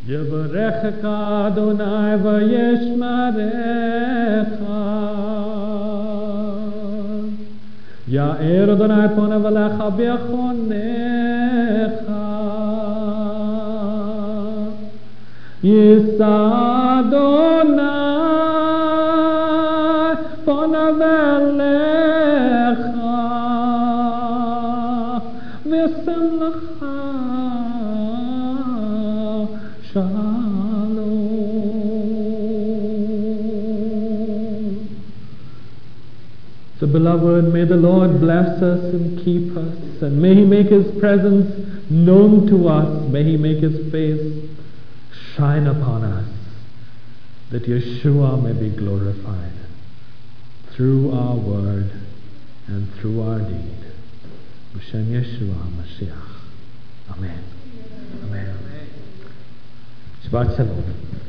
Yevarechecha Adonai v'yeshmerecha. Ya'er Adonai ponav elecha v'yachonecha. Yisa Adonai ponav elecha v'yasem lecha shalom. So beloved, may the Lord bless us and keep us, and may He make His presence known to us. May He make His face shine upon us, that Yeshua may be glorified through our word and through our deed. B'Shem Yeshua HaMashiach. Amen. Amen. Shabbat Shalom.